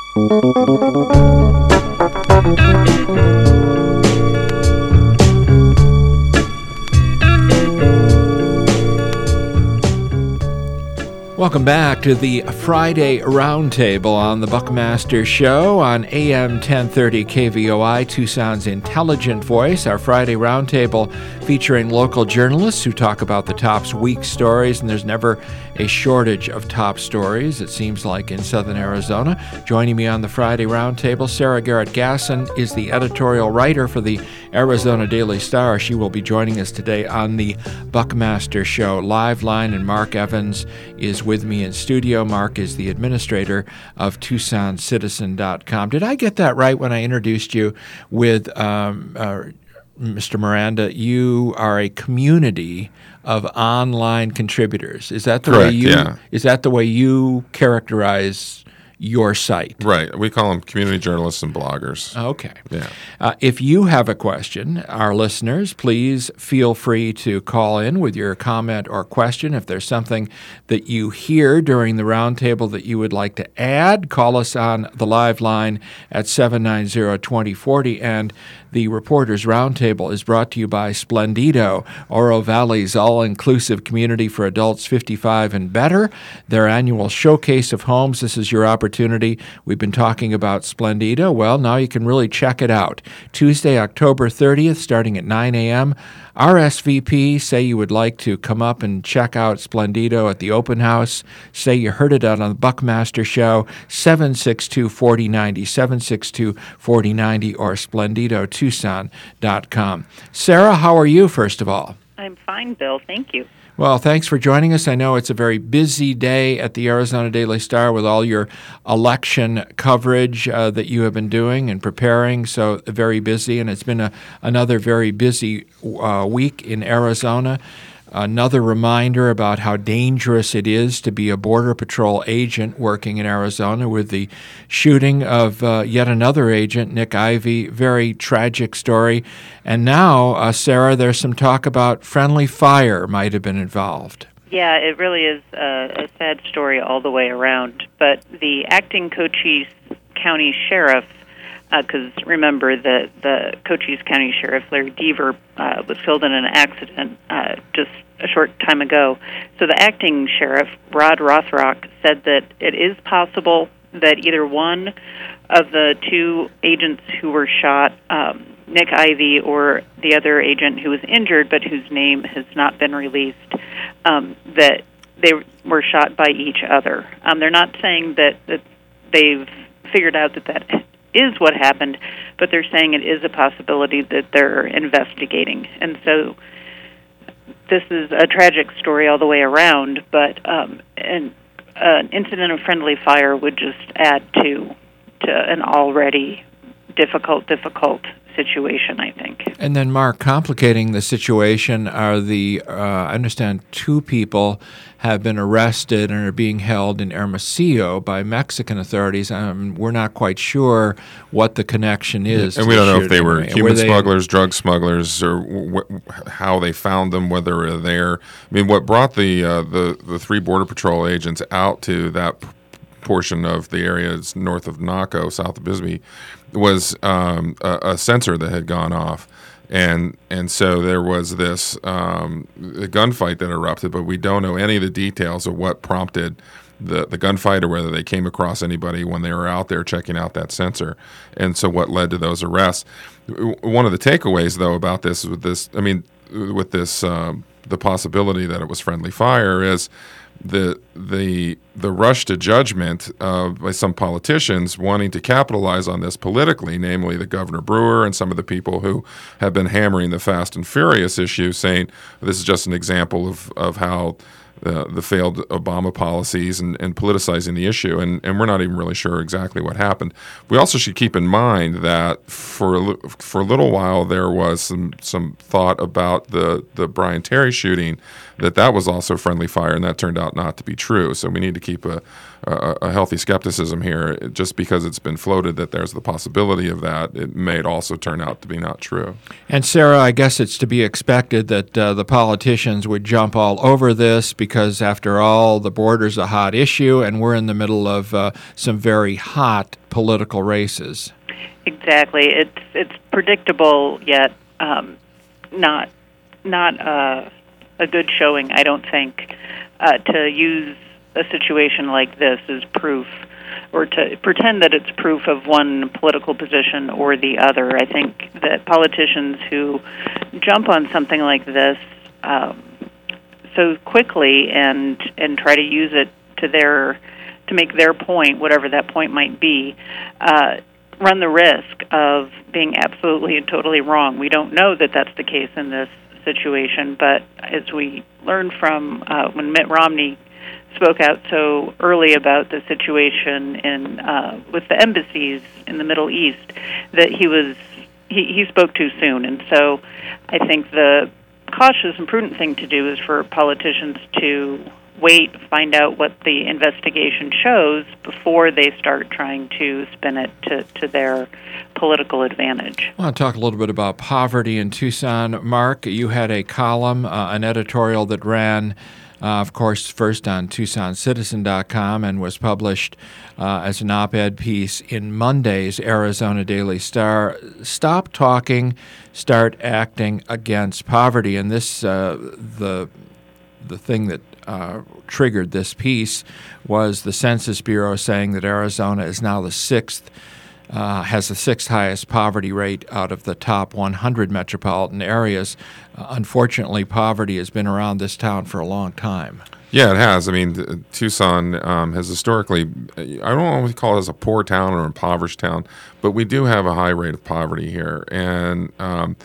Welcome back to the Friday Roundtable on the Buckmaster Show on A M ten thirty K V O I, Tucson's intelligent voice. Our Friday Roundtable featuring local journalists who talk about the top week stories, and there's never a shortage of top stories, it seems like, in southern Arizona. Joining me on the Friday Roundtable, Sarah Garrett-Gasson is the editorial writer for the Arizona Daily Star. She will be joining us today on the Buckmaster Show live line, and Mark Evans is with me in studio. Mark is the administrator of Tucson Citizen dot com. Did I get that right when I introduced you with um, uh, Mister Miranda? You are a community of online contributors. Is that the Correct, way you? Yeah. Is that the way you characterize your site? Right. We call them community journalists and bloggers. Okay. Yeah. Uh, if you have a question, our listeners, please feel free to call in with your comment or question. If there's something that you hear during the roundtable that you would like to add, call us on the live line at seven nine zero, two zero four zero. And the Reporters Roundtable is brought to you by Splendido, Oro Valley's all-inclusive community for adults fifty-five and better. Their annual showcase of homes. This is your opportunity. We've been talking about Splendido. Well, now you can really check it out. Tuesday, October thirtieth, starting at nine a.m. R S V P, say you would like to come up and check out Splendido at the open house. Say you heard it out on the Buckmaster Show, seven six two, four zero nine zero, seven six two, four zero nine zero, or Splendido Tucson dot com. Sarah, how are you, first of all? I'm fine, Bill. Thank you. Well, thanks for joining us. I know it's a very busy day at the Arizona Daily Star with all your election coverage uh, that you have been doing and preparing, so very busy, and it's been a, another very busy uh, week in Arizona. Another reminder about how dangerous it is to be a Border Patrol agent working in Arizona with the shooting of uh, yet another agent, Nick Ivey. Very tragic story. And now, uh, Sarah, there's some talk about friendly fire might have been involved. Yeah, it really is a, a sad story all the way around. But the acting Cochise County Sheriff, because uh, remember the, the Cochise County Sheriff, Larry Deaver, uh, was killed in an accident uh, just a short time ago. So the acting sheriff, Rod Rothrock, said that it is possible that either one of the two agents who were shot, um, Nick Ivey or the other agent who was injured but whose name has not been released, um, that they were shot by each other. Um, they're not saying that, that they've figured out that that is what happened, but they're saying it is a possibility that they're investigating. And so this is a tragic story all the way around, but um, an, uh, an incident of friendly fire would just add to to an already difficult, difficult situation, I think. And then, Mark, complicating the situation are the, uh, I understand two people have been arrested and are being held in Hermosillo by Mexican authorities. Um, we're not quite sure what the connection is. And to we don't the know if they shooting. were Were human they- smugglers, drug smugglers, or w- how they found them, whether they're there. I mean, what brought the, uh, the, the three Border Patrol agents out to that p- portion of the areas north of Naco, south of Bisbee, was um, a, a sensor that had gone off. And and so there was this um, a gunfight that erupted, but we don't know any of the details of what prompted the, the gunfight or whether they came across anybody when they were out there checking out that sensor. And so what led to those arrests. One of the takeaways, though, about this, with this, I mean, with this, um, the possibility that it was friendly fire is the the the rush to judgment uh, by some politicians wanting to capitalize on this politically, namely the Governor Brewer and some of the people who have been hammering the Fast and Furious issue, saying this is just an example of, of how the, the failed Obama policies and, and politicizing the issue, and, and we're not even really sure exactly what happened. We also should keep in mind that for a, li- for a little while there was some some thought about the, the Brian Terry shooting, that that was also friendly fire, and that turned out not to be true. So we need to keep a, a, a healthy skepticism here. Just because it's been floated that there's the possibility of that, it may also turn out to be not true. And Sarah, I guess it's to be expected that uh, the politicians would jump all over this because, after all, the border's a hot issue, and we're in the middle of uh, some very hot political races. Exactly. It's it's predictable, yet um, not not uh, a good showing, I don't think, uh, to use a situation like this as proof, or to pretend that it's proof of one political position or the other. I think that politicians who jump on something like this um, so quickly and and try to use it to their to make their point, whatever that point might be, uh, run the risk of being absolutely and totally wrong. We don't know that that's the case in this situation, but as we learned from uh, when Mitt Romney spoke out so early about the situation in uh, with the embassies in the Middle East, that he was he, he spoke too soon. And so I think the cautious and prudent thing to do is for politicians to wait, find out what the investigation shows before they start trying to spin it to, to their political advantage. I want to talk a little bit about poverty in Tucson. Mark, you had a column, uh, an editorial that ran, uh, of course, first on Tucson Citizen dot com and was published uh, as an op-ed piece in Monday's Arizona Daily Star. Stop talking, start acting against poverty. And this, uh, the the thing that uh, triggered this piece was the Census Bureau saying that Arizona is now the sixth, uh, has the sixth highest poverty rate out of the top one hundred metropolitan areas. Uh, unfortunately, poverty has been around this town for a long time. Yeah, it has. I mean, Tucson um, has historically, I don't always call it as a poor town or impoverished town, but we do have a high rate of poverty here. And um,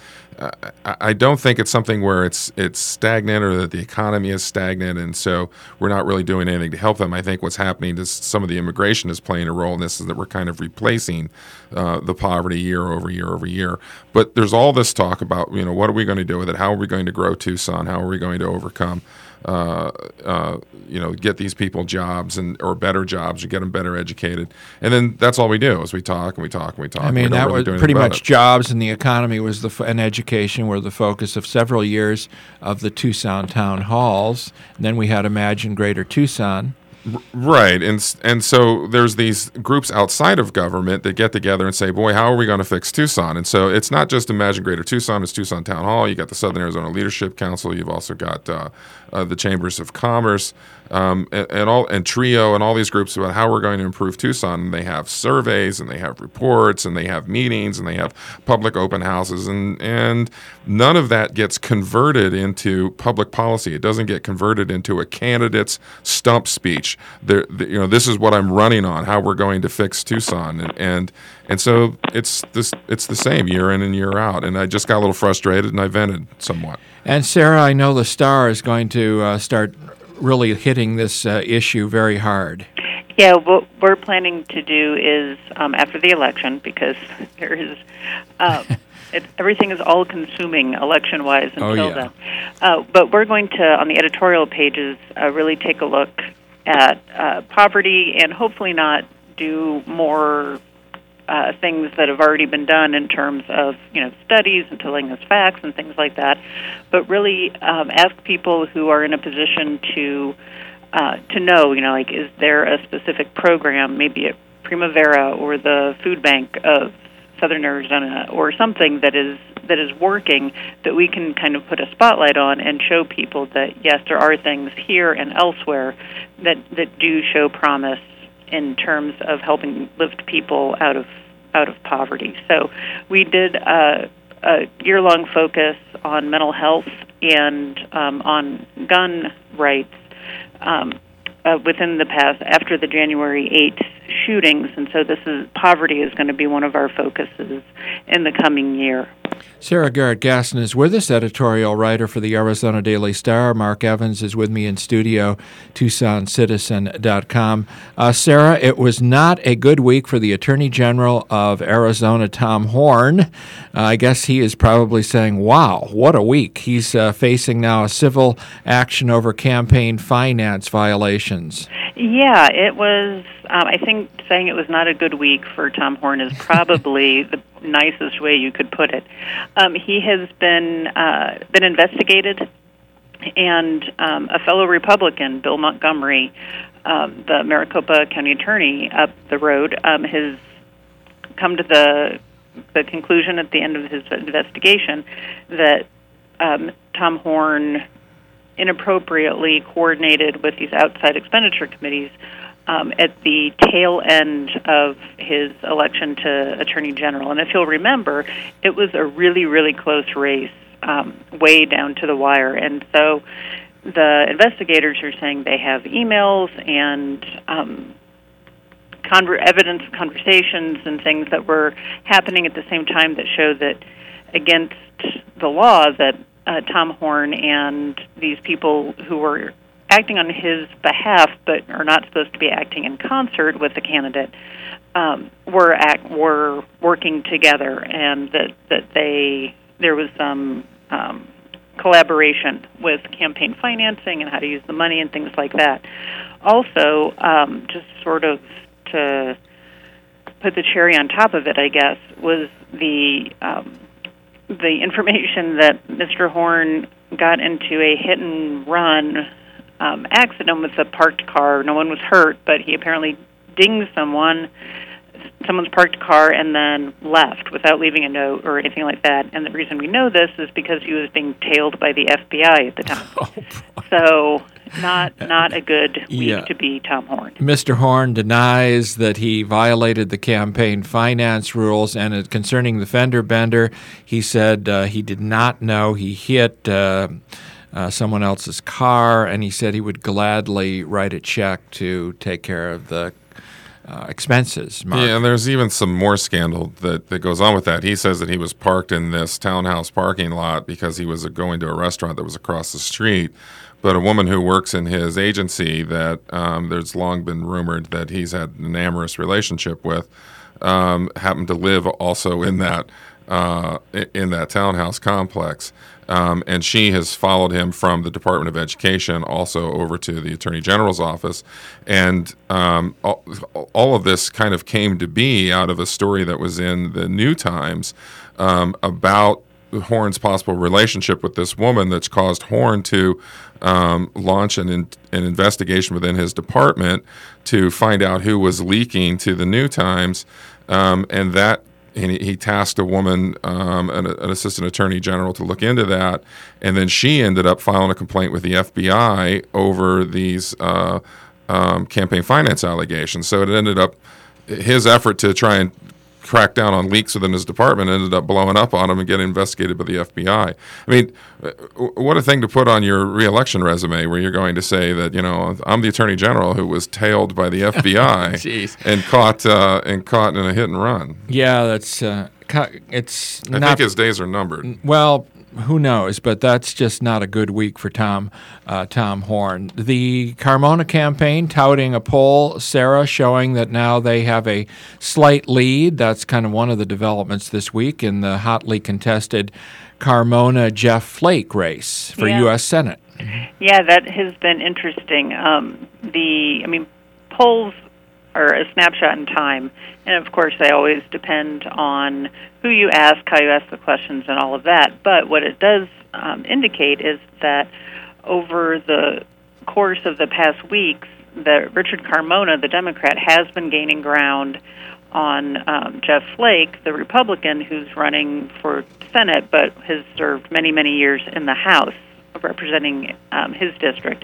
I, I don't think it's something where it's it's stagnant or that the economy is stagnant, and so we're not really doing anything to help them. I think what's happening is some of the immigration is playing a role in this, is that we're kind of replacing uh, the poverty year over year over year. But there's all this talk about, you know, what are we going to do with it? How are we going to grow Tucson? How are we going to overcome Uh, uh, you know, get these people jobs and or better jobs, or get them better educated, and then that's all we do is we talk and we talk and we talk. I mean, we that really was pretty much it. Jobs and the economy was the f- and education were the focus of several years of the Tucson town halls. And then we had Imagine Greater Tucson. Right, and and so there's these groups outside of government that get together and say, boy, how are we going to fix Tucson? And so it's not just Imagine Greater Tucson, it's Tucson Town Hall. You got the Southern Arizona Leadership Council. You've also got uh, uh, the Chambers of Commerce um, and, and all and TRIO and all these groups about how we're going to improve Tucson. And they have surveys and they have reports and they have meetings and they have public open houses, and and none of that gets converted into public policy. It doesn't get converted into a candidate's stump speech. The, the, you know, this is what I'm running on, how we're going to fix Tucson, and and, and so it's this it's the same year in and year out. And I just got a little frustrated and I vented somewhat. And Sarah, I know the Star is going to uh, start really hitting this uh, issue very hard. Yeah, what we're planning to do is um, after the election, because there is uh, it, everything is all-consuming election-wise until oh, yeah. then. Uh, but we're going to, on the editorial pages, uh, really take a look at uh, poverty and hopefully not do more uh, things that have already been done in terms of, you know, studies and telling us facts and things like that, but really um, ask people who are in a position to uh, to know, you know, like, is there a specific program, maybe at Primavera or the Food Bank of Southern Arizona or something that is that is working that we can kind of put a spotlight on and show people that, yes, there are things here and elsewhere that, that do show promise in terms of helping lift people out of out of poverty. So we did a, a year-long focus on mental health and um, on gun rights um, uh, within the past, after the January eighth shootings, and so this is poverty is going to be one of our focuses in the coming year. Sarah Garrett Gaston is with us, editorial writer for the Arizona Daily Star. Mark Evans is with me in studio, Tucson Citizen dot com. Uh, Sarah, it was not a good week for the Attorney General of Arizona, Tom Horne. Uh, I guess he is probably saying, wow, what a week. He's uh, facing now a civil action over campaign finance violations. Yeah, it was, um, I think saying it was not a good week for Tom Horne is probably the nicest way you could put it. Um, he has been uh, been investigated, and um, a fellow Republican, Bill Montgomery, um, the Maricopa County Attorney up the road, um, has come to the the conclusion at the end of his investigation that um, Tom Horne inappropriately coordinated with these outside expenditure committees um, at the tail end of his election to Attorney General. And if you'll remember, it was a really, really close race, um, way down to the wire. And so the investigators are saying they have emails and um, conver- evidence, conversations, and things that were happening at the same time that show that against the law that Uh, Tom Horne and these people who were acting on his behalf but are not supposed to be acting in concert with the candidate um, were act, were working together, and that that they there was some um, collaboration with campaign financing and how to use the money and things like that. Also, um, just sort of to put the cherry on top of it, I guess, was the um, the information that Mister Horne got into a hit-and-run um, accident with a parked car. No one was hurt, but he apparently dinged someone, someone's parked car, and then left without leaving a note or anything like that. And the reason we know this is because he was being tailed by the F B I at the time. Oh, so not not a good week Yeah. to be Tom Horne. Mister Horne denies that he violated the campaign finance rules, and uh, concerning the fender bender, he said uh, he did not know he hit uh, uh, someone else's car, and he said he would gladly write a check to take care of the uh, expenses. Mark. Yeah, and there's even some more scandal that, that goes on with that. He says that he was parked in this townhouse parking lot because he was uh, going to a restaurant that was across the street. But a woman who works in his agency that um, there's long been rumored that he's had an amorous relationship with um, happened to live also in that uh, in that townhouse complex. Um, and she has followed him from the Department of Education also over to the Attorney General's office. And um, all, all of this kind of came to be out of a story that was in the New Times um, about Horne's possible relationship with this woman that's caused Horne to um, launch an, in, an investigation within his department to find out who was leaking to the New Times. Um, and that and he tasked a woman, um, an, an assistant attorney general, to look into that. And then she ended up filing a complaint with the F B I over these uh, um, campaign finance allegations. So it ended up, his effort to try and crack down on leaks within his department ended up blowing up on him and getting investigated by the F B I. I mean, what a thing to put on your reelection resume, where you're going to say that, you know, I'm the attorney general who was tailed by the F B I and caught uh, and caught in a hit and run. Yeah, that's uh, it's. I not, think his days are numbered. Well, who knows? But that's just not a good week for Tom uh, Tom Horne. The Carmona campaign touting a poll, Sarah, showing that now they have a slight lead. That's kind of one of the developments this week in the hotly contested Carmona-Jeff Flake race for Yeah. U S Senate. Yeah, that has been interesting. Um, the, I mean, polls are a snapshot in time, and of course they always depend on who you ask, how you ask the questions, and all of that. But what it does um, indicate is that over the course of the past weeks, that Richard Carmona, the Democrat, has been gaining ground on um, Jeff Flake, the Republican, who's running for Senate but has served many, many years in the House representing um, his district.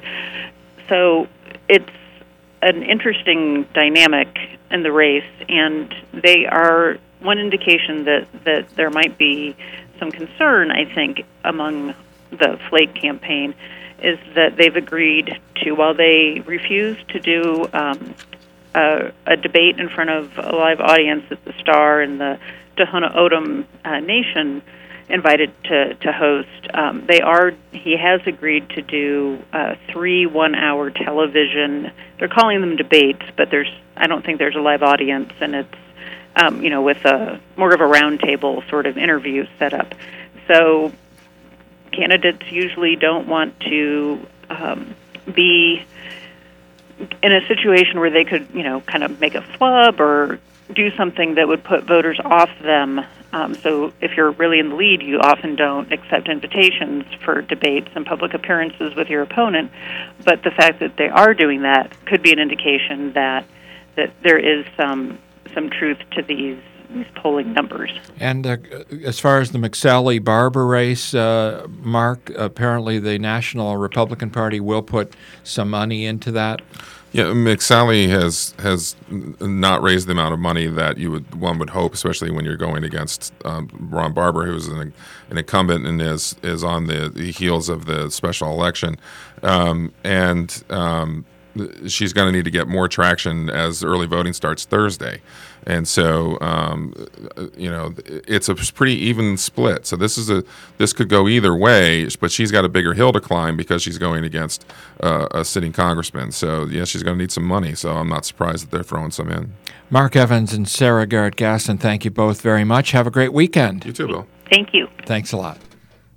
So it's an interesting dynamic in the race, and they are one indication that, that there might be some concern, I think, among the Flake campaign, is that they've agreed to, while they refuse to do um, uh, a debate in front of a live audience that the Star and the Tohono O'odham uh, Nation invited to, to host. Um, they are. He has agreed to do uh, three one-hour television. They're calling them debates, but there's. I don't think there's a live audience, and it's um, you know with a more of a roundtable sort of interview setup. So candidates usually don't want to um, be in a situation where they could you know kind of make a flub or do something that would put voters off them. Um, so if you're really in the lead, you often don't accept invitations for debates and public appearances with your opponent. But the fact that they are doing that could be an indication that that there is some some truth to these these polling numbers. And uh, as far as the McSally-Barber race, uh, Mark, apparently the National Republican Party will put some money into that. Yeah, McSally has has not raised the amount of money that you would one would hope, especially when you're going against um, Ron Barber, who's an, an incumbent and is is on the, the heels of the special election, um, and um, she's going to need to get more traction as early voting starts Thursday. And so, um, you know, it's a pretty even split. So this is a this could go either way, but she's got a bigger hill to climb because she's going against uh, a sitting congressman. So, yeah, she's going to need some money. So I'm not surprised that they're throwing some in. Mark Evans and Sarah Garrett-Gaston, thank you both very much. Have a great weekend. You too, Bill. Thank you. Thanks a lot.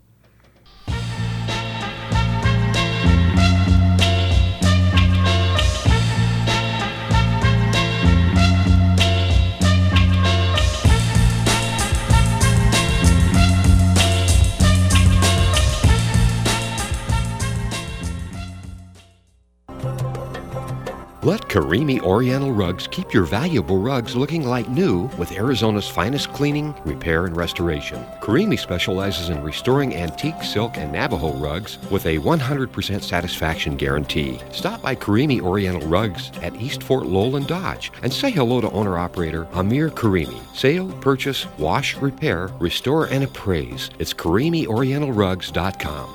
Let Karimi Oriental Rugs keep your valuable rugs looking like new with Arizona's finest cleaning, repair, and restoration. Karimi specializes in restoring antique, silk, and Navajo rugs with a one hundred percent satisfaction guarantee. Stop by Karimi Oriental Rugs at East Fort Lowell and Dodge and say hello to owner-operator Amir Karimi. Sale, purchase, wash, repair, restore, and appraise. It's Karimi Oriental Rugs dot com.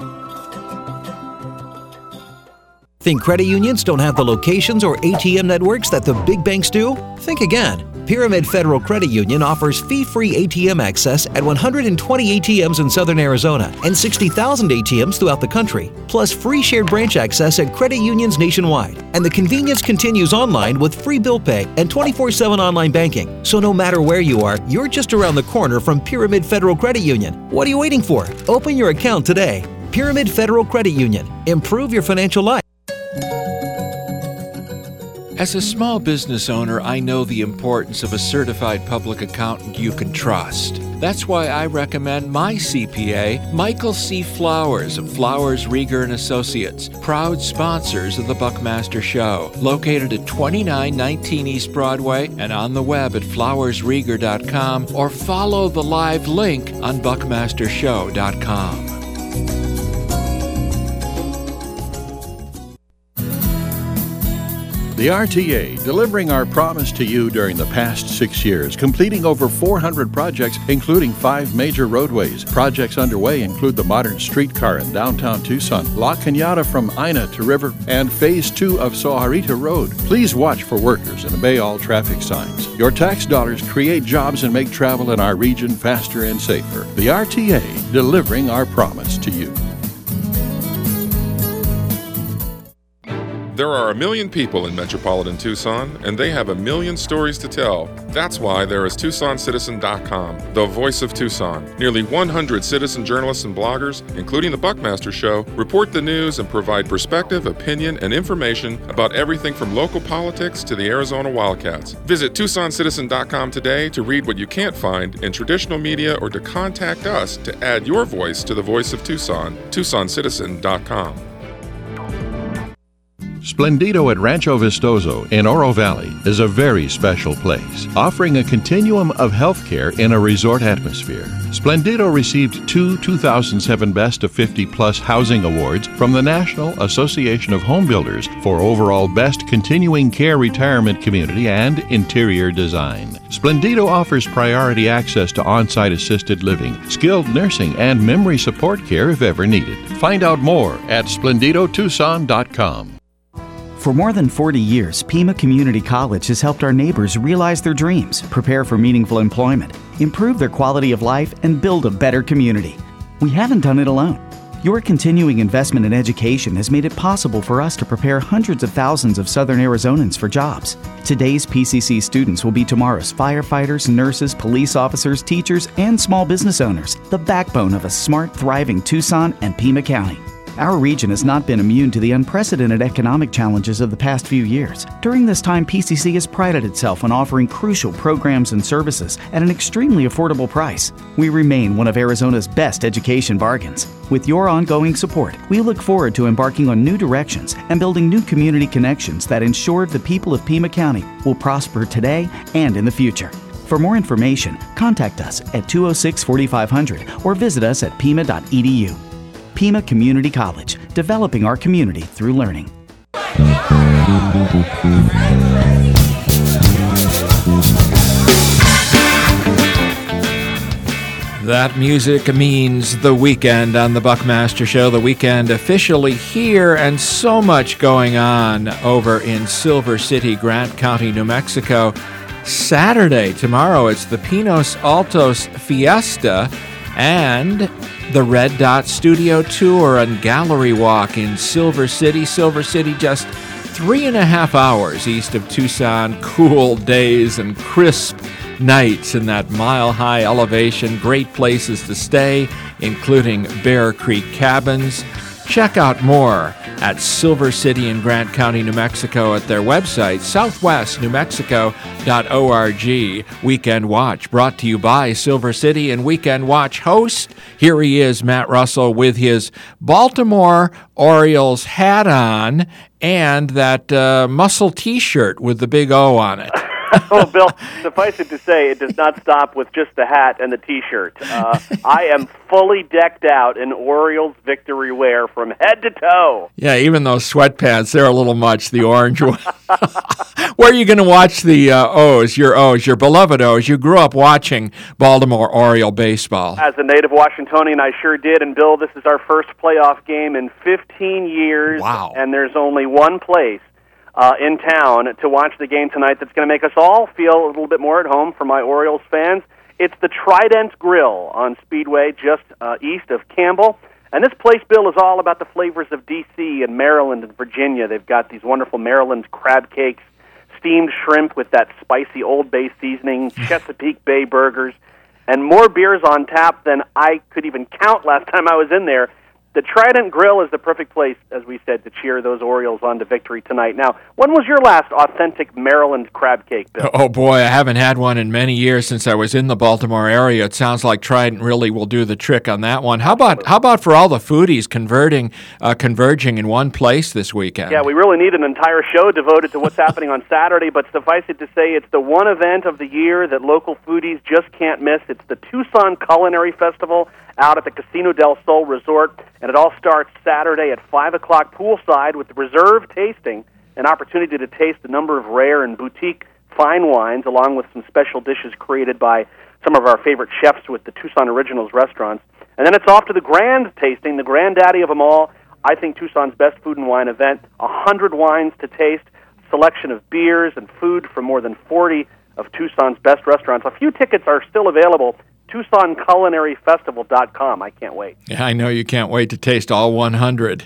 Think credit unions don't have the locations or A T M networks that the big banks do? Think again. Pyramid Federal Credit Union offers fee-free A T M access at one hundred twenty A T Ms in southern Arizona and sixty thousand A T Ms throughout the country, plus free shared branch access at credit unions nationwide. And the convenience continues online with free bill pay and twenty-four seven online banking. So no matter where you are, you're just around the corner from Pyramid Federal Credit Union. What are you waiting for? Open your account today. Pyramid Federal Credit Union. Improve your financial life. As a small business owner, I know the importance of a certified public accountant you can trust. That's why I recommend my C P A, Michael C. Flowers of Flowers, Rieger and Associates, proud sponsors of the Buckmaster Show, located at twenty-nine nineteen East Broadway and on the web at flowers rieger dot com, or follow the live link on buckmaster show dot com. The R T A, delivering our promise to you during the past six years, completing over four hundred projects, including five major roadways. Projects underway include the modern streetcar in downtown Tucson, La Cañada from Ina to River, and Phase two of Sojarita Road. Please watch for workers and obey all traffic signs. Your tax dollars create jobs and make travel in our region faster and safer. The R T A, delivering our promise to you. There are a million people in metropolitan Tucson, and they have a million stories to tell. That's why there is Tucson Citizen dot com, the voice of Tucson. Nearly one hundred citizen journalists and bloggers, including the Buckmaster Show, report the news and provide perspective, opinion, and information about everything from local politics to the Arizona Wildcats. Visit Tucson Citizen dot com today to read what you can't find in traditional media or to contact us to add your voice to the voice of Tucson. Tucson Citizen dot com. Splendido at Rancho Vistoso in Oro Valley is a very special place, offering a continuum of healthcare in a resort atmosphere. Splendido received two two thousand seven Best of fifty Plus Housing Awards from the National Association of Home Builders for overall Best Continuing Care Retirement Community and Interior Design. Splendido offers priority access to on-site assisted living, skilled nursing, and memory support care if ever needed. Find out more at Splendido Tucson dot com. For more than forty years, Pima Community College has helped our neighbors realize their dreams, prepare for meaningful employment, improve their quality of life, and build a better community. We haven't done it alone. Your continuing investment in education has made it possible for us to prepare hundreds of thousands of Southern Arizonans for jobs. Today's P C C students will be tomorrow's firefighters, nurses, police officers, teachers, and small business owners, the backbone of a smart, thriving Tucson and Pima County. Our region has not been immune to the unprecedented economic challenges of the past few years. During this time, P C C has prided itself on offering crucial programs and services at an extremely affordable price. We remain one of Arizona's best education bargains. With your ongoing support, we look forward to embarking on new directions and building new community connections that ensure the people of Pima County will prosper today and in the future. For more information, contact us at two oh six, forty-five hundred or visit us at pima dot e d u. Pima Community College, developing our community through learning. That music means the weekend on the Buckmaster Show. The weekend officially here, and so much going on over in Silver City, Grant County, New Mexico. Saturday, tomorrow, it's the Pinos Altos Fiesta and the Red Dot Studio Tour and Gallery Walk in Silver City. Silver City, just three and a half hours east of Tucson. Cool days and crisp nights in that mile-high elevation. Great places to stay, including Bear Creek Cabins. Check out more at Silver City in Grant County, New Mexico at their website, southwest new mexico dot org. Weekend Watch, brought to you by Silver City and Weekend Watch host. Here he is, Matt Russell, with his Baltimore Orioles hat on and that uh, muscle T-shirt with the big O on it. Oh, Bill, suffice it to say, it does not stop with just the hat and the T-shirt. Uh, I am fully decked out in Orioles victory wear from head to toe. Yeah, even those sweatpants, they're a little much, the orange one. Where are you going to watch the uh, O's, your O's, your beloved O's? You grew up watching Baltimore Oriole baseball. As a native Washingtonian, I sure did. And, Bill, this is our first playoff game in fifteen years. Wow. And there's only one place Uh, in town to watch the game tonight that's going to make us all feel a little bit more at home for my Orioles fans. It's the Trident Grill on Speedway just uh, east of Campbell. And this place, Bill, is all about the flavors of D C and Maryland and Virginia. They've got these wonderful Maryland crab cakes, steamed shrimp with that spicy Old Bay seasoning, Chesapeake Bay burgers, and more beers on tap than I could even count last time I was in there. The Trident Grill is the perfect place, as we said, to cheer those Orioles on to victory tonight. Now, when was your last authentic Maryland crab cake, Bill? Oh, boy, I haven't had one in many years since I was in the Baltimore area. It sounds like Trident really will do the trick on that one. How about how about for all the foodies converting, uh, converging in one place this weekend? Yeah, we really need an entire show devoted to what's happening on Saturday, but suffice it to say, it's the one event of the year that local foodies just can't miss. It's the Tucson Culinary Festival out at the Casino del Sol Resort, and it all starts Saturday at five o'clock poolside with the reserve tasting, an opportunity to taste a number of rare and boutique fine wines, along with some special dishes created by some of our favorite chefs with the Tucson Originals restaurants. And then it's off to the grand tasting, the granddaddy of them all, I think Tucson's best food and wine event, one hundred wines to taste, selection of beers and food from more than forty of Tucson's best restaurants. A few tickets are still available. Tucson Culinary Festival dot com. I can't wait. Yeah, I know you can't wait to taste all one hundred.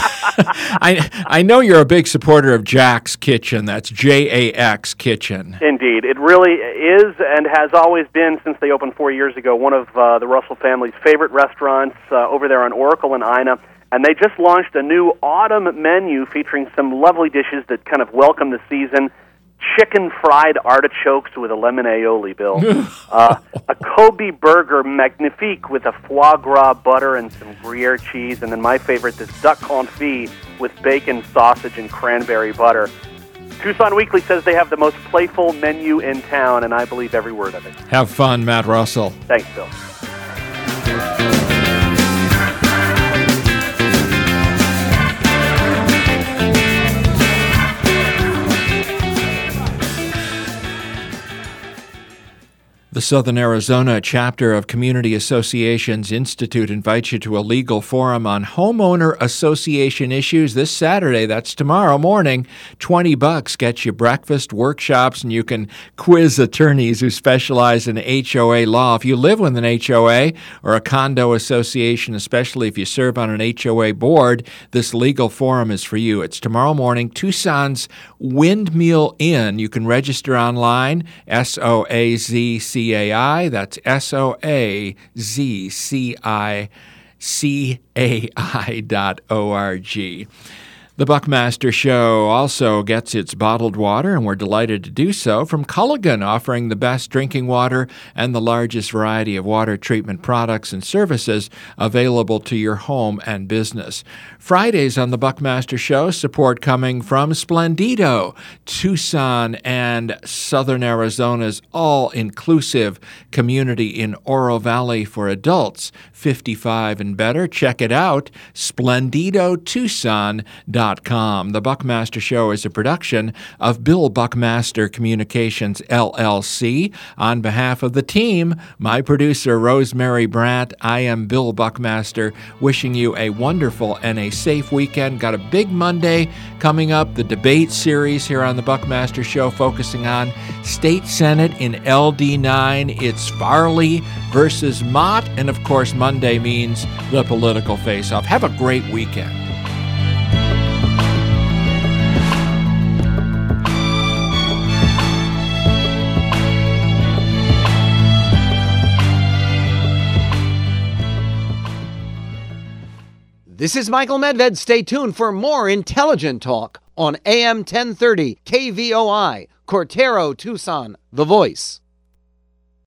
I I know you're a big supporter of Jack's Kitchen. That's J A X Kitchen. Indeed. It really is and has always been, since they opened four years ago, one of uh, the Russell family's favorite restaurants uh, over there on Oracle and Ina. And they just launched a new autumn menu featuring some lovely dishes that kind of welcome the season. Chicken fried artichokes with a lemon aioli, Bill. uh, a Kobe burger magnifique with a foie gras butter and some Gruyere cheese. And then my favorite, this duck confit with bacon, sausage, and cranberry butter. Tucson Weekly says they have the most playful menu in town, and I believe every word of it. Have fun, Matt Russell. Thanks, Bill. The Southern Arizona chapter of Community Associations Institute invites you to a legal forum on homeowner association issues this Saturday. That's tomorrow morning. twenty bucks gets you breakfast, workshops, and you can quiz attorneys who specialize in H O A law. If you live with an H O A or a condo association, especially if you serve on an H O A board, this legal forum is for you. It's tomorrow morning, Tucson's Windmill Inn. You can register online, S O A Z C A I. That's S O A Z C I C A I dot O R G. The Buckmaster Show also gets its bottled water, and we're delighted to do so, from Culligan, offering the best drinking water and the largest variety of water treatment products and services available to your home and business. Fridays on the Buckmaster Show, support coming from Splendido, Tucson and Southern Arizona's all-inclusive community in Oro Valley for adults fifty-five and better. Check it out, splendido tucson dot com. The Buckmaster Show is a production of Bill Buckmaster Communications, L L C. On behalf of the team, my producer, Rosemary Brandt, I am Bill Buckmaster, wishing you a wonderful and a safe weekend. Got a big Monday coming up, the debate series here on the Buckmaster Show, focusing on State Senate in L D nine. It's Farley versus Mott, and of course, Monday means the political face-off. Have a great weekend. This is Michael Medved. Stay tuned for more intelligent talk on A M ten thirty K V O I, Cortero, Tucson, The Voice.